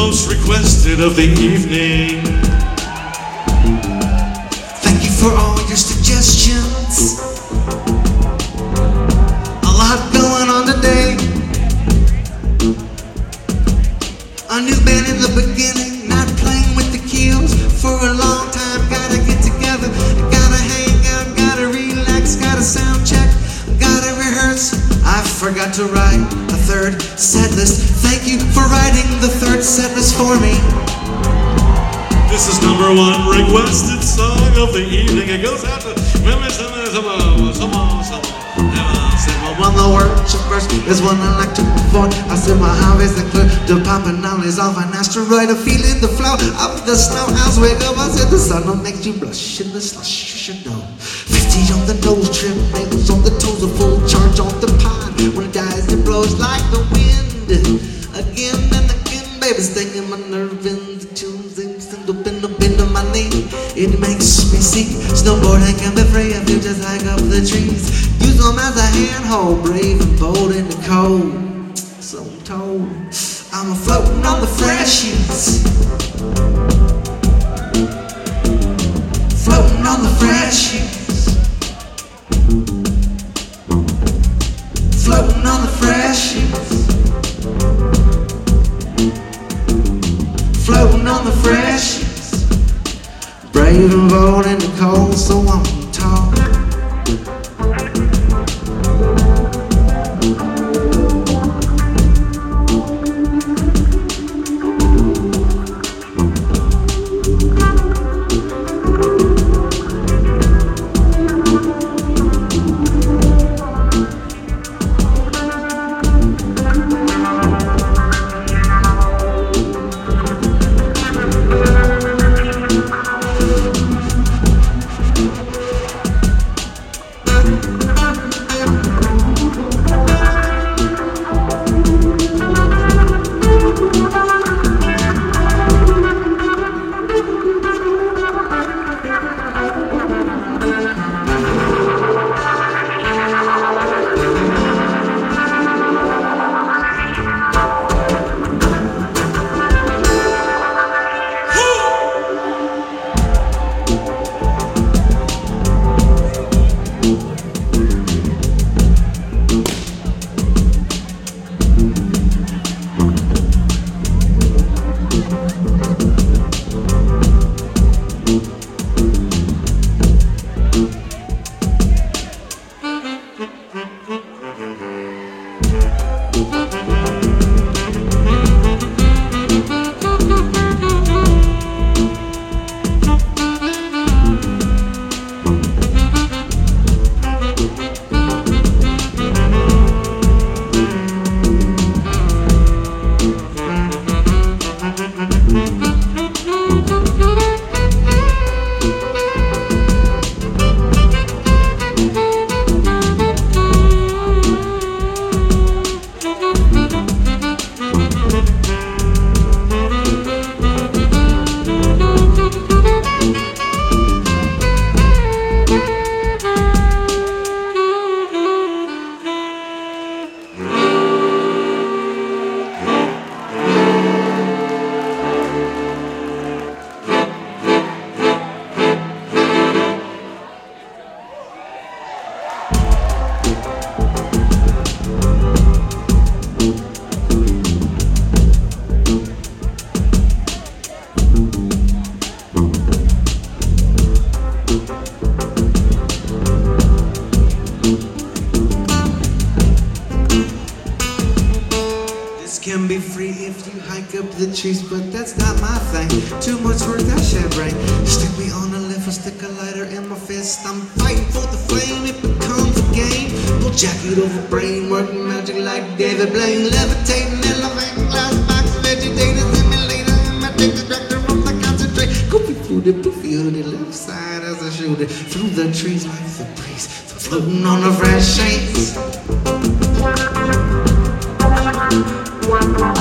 most requested of the evening. Thank you for all your suggestions. A lot going on today. A new band in the beginning, not playing with the keels for a long time. Gotta get together, gotta hang out, gotta relax, gotta sound check, gotta rehearse. I forgot to write a third set list. Thank you for writing the third set list for me. This is #1 requested song of the evening. It goes out to women, When the words first is one I like to perform. I said my hobbies include the popping knowledge of an asteroid, a feeling the flow of the snow. House wake up, I said the sun will make you blush in the slush, you should know. 50 on the nose, trim nails on the toes, a full charge on the pod. When it dies, it blows like the wind. Again and again, baby, stinging my nerve in the tunes, bend on my knee. It makes me sick. Snowboarding can be free if you just hike up the trees. Use them as a handhold, brave and bold in the cold. So I'm told, I'm floating on the fresh sheets. Floating on the fresh sheets. Floating on the fresh sheets. Floating on the fresh sheets. Brave and bold in the cold, so I'm told. Can be free if you hike up the trees, but that's not my thing. Too much work, that shit brain. Stick me on a lift or stick a lighter in my fist. I'm fighting for the flame, it becomes a game. Pull jacket over brain, working magic like David Blaine. Levitating, elevating, glass box, vegetator, simulator, and my take distractor from the concentrate. Goofy footed, poofy hooded, left side as I shoot it. Through the trees like the breeze, floating on the fresh shades. One more.